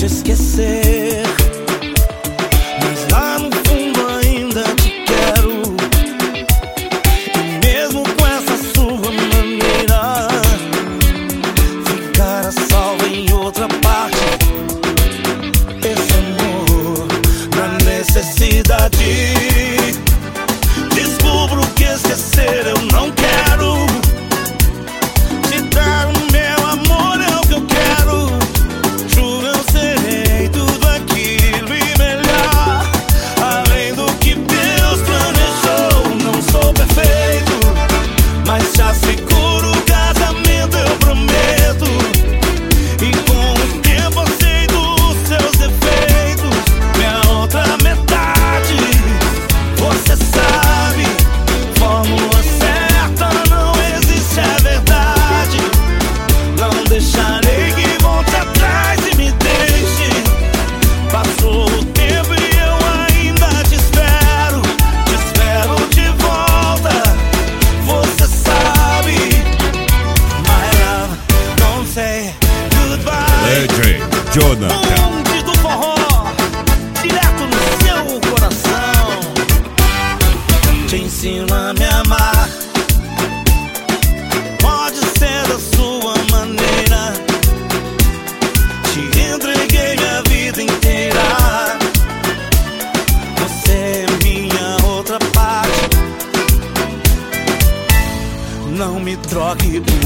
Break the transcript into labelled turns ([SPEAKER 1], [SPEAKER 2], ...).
[SPEAKER 1] te esquecer, mas lá no fundo ainda te quero. E mesmo com essa sua maneira, ficar a salvo em outra parte. Esse amor na necessidade, descubro que esquecer eu não quero. Te dar o meu amor é o que eu quero. Juro, eu serei tudo aquilo e melhor, além do que Deus planejou. Não sou perfeito, mas te asseguro o casamento eu prometo. E com o tempo aceito os seus defeitos. Minha outra metade, você sabe, fórmula certa não existe, é verdade. Não deixarei que volte atrás e me deixe. Passou o tempo e eu ainda te espero de volta. Você sabe, my love, don't say goodbye.
[SPEAKER 2] DJ Jonathan.
[SPEAKER 1] Bonde do forró, direto no seu coração. Te ensino a me amar, pode ser da sua maneira. Te entreguei a vida inteira. Você é minha outra parte. Não me troque por